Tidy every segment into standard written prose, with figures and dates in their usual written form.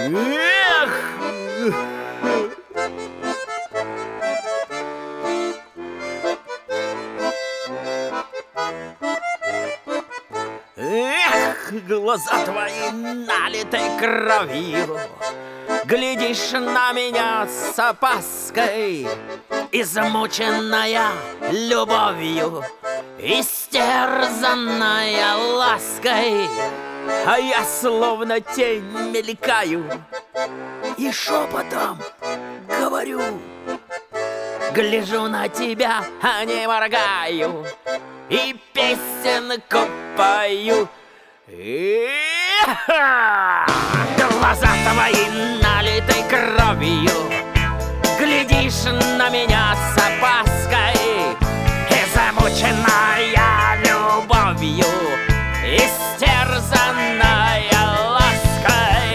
Эх! Эх, глаза твои налиты кровью, глядишь на меня с опаской, измученная любовью, истерзанная лаской. А я словно тень мелькаю и шепотом говорю: гляжу на тебя, а не моргаю, и песенку пою. Глаза твои налиты кровью, глядишь на меня с опаской, и замученная любовью, истерзанная лаской.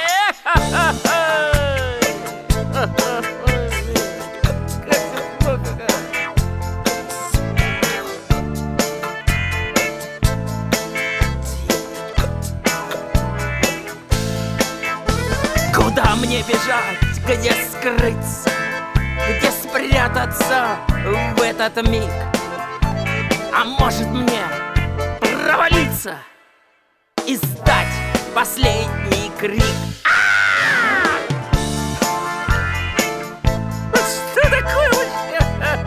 Куда мне бежать, где скрыться, где спрятаться в этот миг? А может мне провалиться и сдать последний крик? Что такое вообще?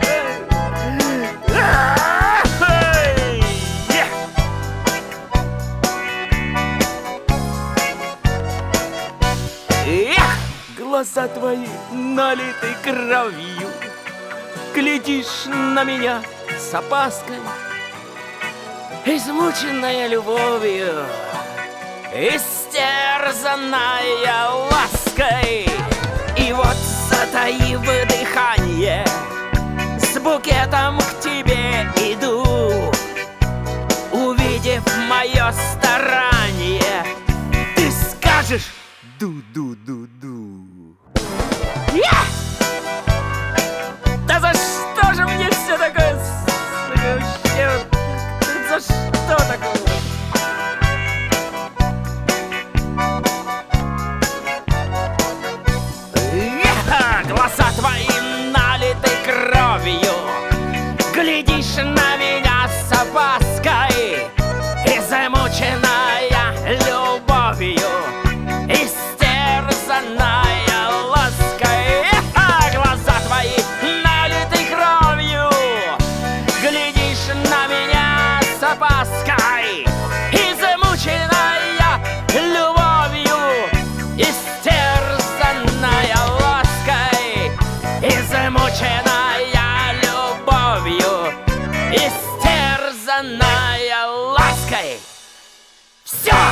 Эх, глаза твои налиты кровью, глядишь на меня с опаской, измученная любовью, истерзанная лаской. И вот, затаив дыхание, с букетом к тебе иду. Увидев мое старание, ты скажешь: ду-ду-ду-ду. Да за что же мне все такое? Вообще, за что такое? Глаза твои налиты кровью, глядишь на меня с опаской, и замученная любовью, истерзанная лаской. Глаза твои налиты кровью, глядишь на меня с опаской, и замученная любовью, истерзанная лаской, и замученная любовью, истерзанная лаской. Все!